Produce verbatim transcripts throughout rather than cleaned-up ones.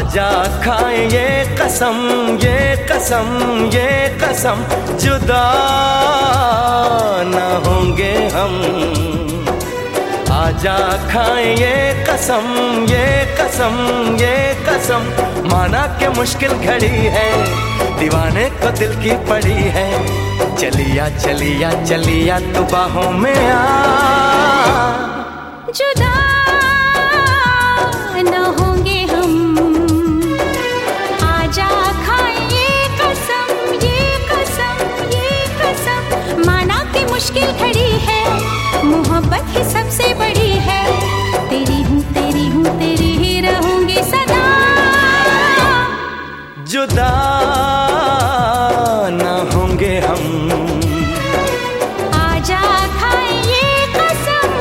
आजा खाएं ये कसम, ये कसम, ये कसम, जुदा न होंगे हम। आजा खाएं ये कसम, ये कसम, ये कसम, माना के मुश्किल घड़ी है, दीवाने को दिल की पड़ी है। चलिया चलिया चलिया तू बाहों में आ, जुदा न होंगे हम। आजा खाएं ये कसम, ये कसम, ये कसम, माना कि मुश्किल घड़ी है, मोहब्बत ही सबसे बड़ी है। तेरी हूँ, तेरी हूँ, तेरी ही रहूंगी सदा। जुदा न होंगे हम। आजा खाएं ये कसम।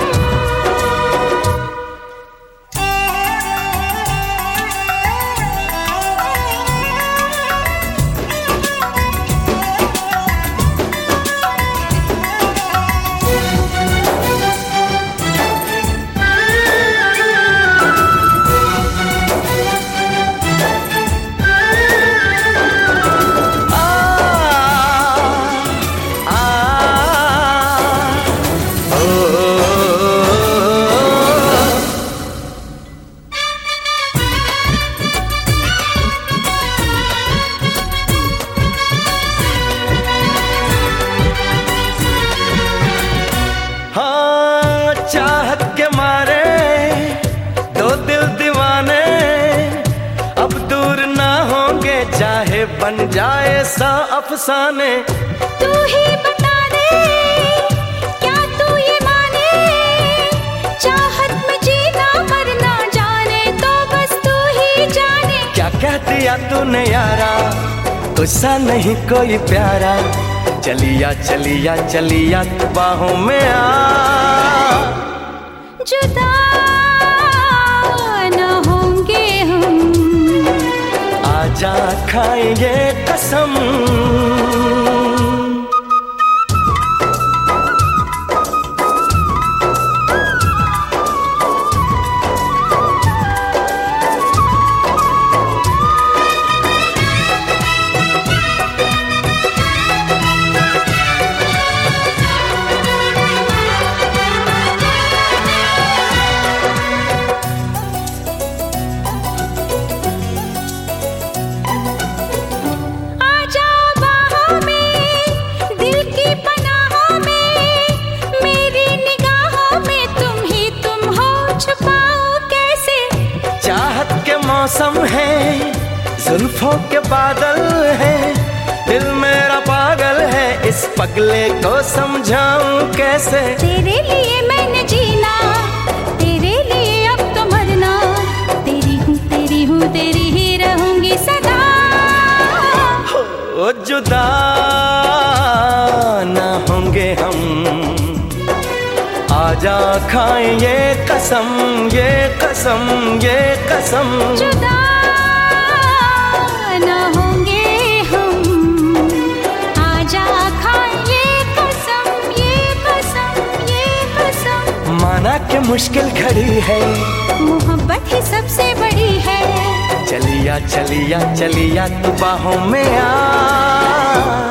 चाहत के मारे दो दिल दीवाने, अब दूर ना होंगे चाहे बन जाए सा अफसाने। तू ही बता दे क्या तू ये माने, चाहत में जीना मरना जाने तो बस तू ही जाने। क्या कह दिया तूने यारा, गुस्सा नहीं कोई प्यारा। चलिया चलिया चलिया तू बाहों में आ, जुदा न होंगे हम। आजा खाएं ये कसम। मौसम है, जुल्फों के बादल है, दिल मेरा पागल है, इस पगले को समझाऊं कैसे। तेरे लिए मैंने जीना, तेरे लिए अब तो मरना, तेरी हूँ, तेरी हूँ, तेरी ही रहूंगी सदा। हो जुदा न होंगे हम। आजा खाएं ये कसम, ये कसम, ये कसम, जुदा न होंगे हम। आजा खाएं ये कसम, ये कसम, ये कसम, माना कि मुश्किल घड़ी है, मोहब्बत ही सबसे बड़ी है। चलिया चलिया चलिया तू बाहों में आ।